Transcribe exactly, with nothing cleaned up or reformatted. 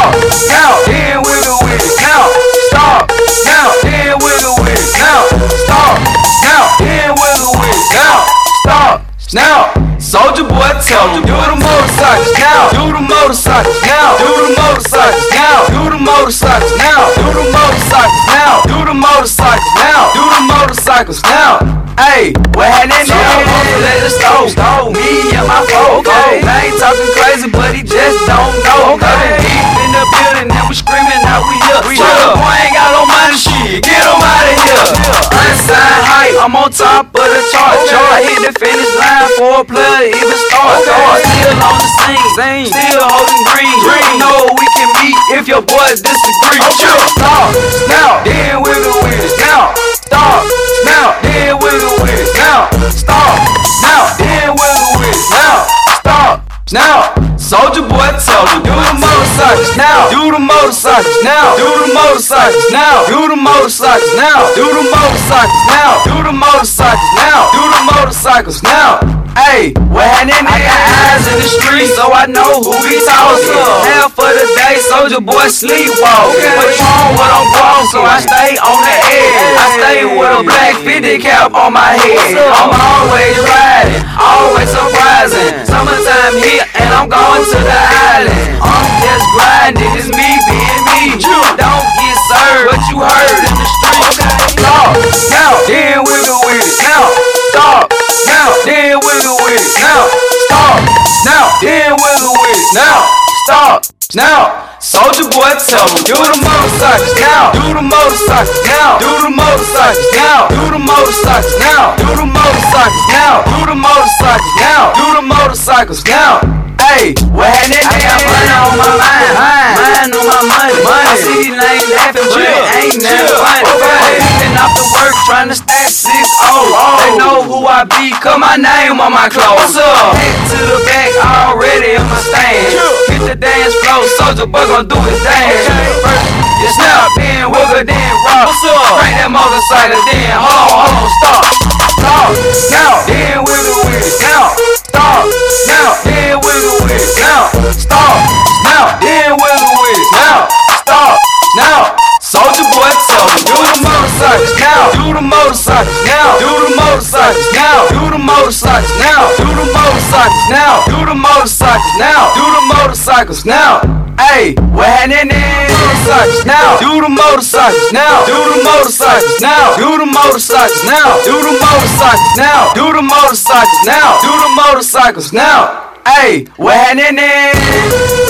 stop, now, then wiggle with it, now, stop, now, then wiggle with it, now, stop, now, then wiggle with it, now, stop, now. Soulja Boy tell me, do the motorcycles now, do the motorcycles now, do the motorcycles now, do the motorcycles now, do the motorcycles now, do the motorcycles now, do the motorcycles now. Hey, what happened now? Let it stole, stole me and my folks. Okay. I ain't talking crazy, but he just don't know. Okay. Deep in the building and we screaming out, we up. We up. Boy ain't got no money, shit. Get him out of here. Unsigned hype, I'm on top of the chart. Okay. I hit the finish line for a player, even start. Okay. Still on the scene, still holding green. green. Know we can meet if your boys disagree. Okay. Stop, now, then wiggle with it. Now, stop, now, then wiggle with it. Now, stop, now, then wiggle with it. Now, stop, now. Soulja Boy tell me, do the motorcycles now, do the motorcycles now, do the motorcycles now, do the motorcycles now, do the motorcycles now, do the motorcycles now, do the motorcycles now. Hey, what happened? I got eyes in the street, so I know who we talking. Half of the day, Soulja Boy sleepwalking. What's wrong? What I'm wrong? So I stay on the edge. I stay with a black fifty cap on my head. I'm always riding, always surprising. Summertime here and I'm going to the island. I'm just grinding, it's me being me. Don't get served, what you heard in the street. Stop, now, then wiggle with it. Now, stop, now, then wiggle with it. Now, stop, now, then wiggle with it. Now, stop, now. Soulja Boy tell me, do the motorcycles now, do the motorcycles now, do the motorcycles now, do the motorcycles now, do the motorcycles now, do the motorcycles now, do the motorcycles now. Hey, what happened? I got money on my mind, mind on my money, money. I see these lanes laughing, but it ain't nothing funny. I'm picking off the work, trying to stack six oh. They know who I be, cut my name on my clothes. What's up? Head to the back, already in my stand. Hit the dance floor, Soulja Boy gon' do his dance. First, you snap, then wiggle, then rock. What's up? Crank that motorcycle, then hold on, hold on, stop. Stop, now, then wiggle with it, now. Stop, now, then wiggle with it, now. Stop, now, then wiggle with it, now. Stop, now. Soulja Boy tell me, do the motorcycles now, do the motorcycles now, do the motorcycles now, do the motorcycles now, do the motorcycles now, do the motorcycles now, do the motorcycles now. Hey, what happened? Motorcycles now, do the motorcycles now, do the motorcycles now, do the motorcycles now, do the motorcycles now, do the motorcycles now, do the motorcycles now. Hey, what happened?